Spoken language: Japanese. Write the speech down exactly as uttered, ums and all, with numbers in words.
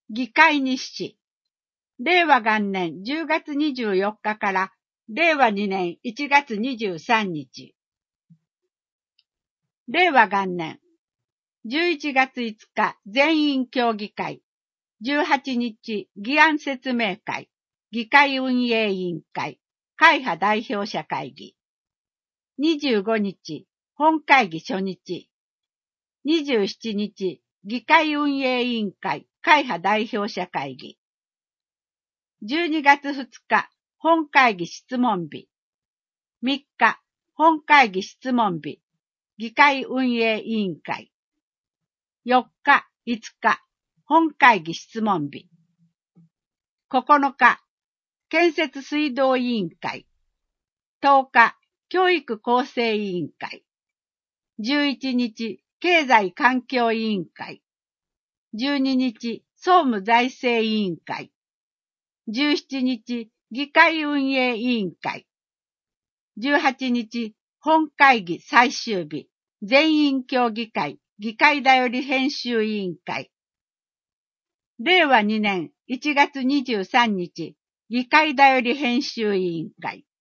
議会日誌。れいわ元年じゅうがつにじゅうよっかかられいわにねんいちがつにじゅうさんにち。れいわ元年じゅういちがついつか全員協議会。じゅうはちにち議案説明会。議会運営委員会。会派代表者会議。にじゅうごにち本会議初日。にじゅうしちにち議会運営委員会。会派代表者会議。じゅうにがつふつか本会議質問日。みっか本会議質問日。議会運営委員会。よっか、いつか本会議質問日。ここのか建設水道委員会。とおか教育構成委員会。じゅういちにち経済環境委員会。じゅうににち総務財政委員会。じゅうしちにち議会運営委員会。じゅうはちにち本会議最終日。全員協議会。議会だより編集委員会。れいわにねんいちがつにじゅうさんにち議会だより編集委員会。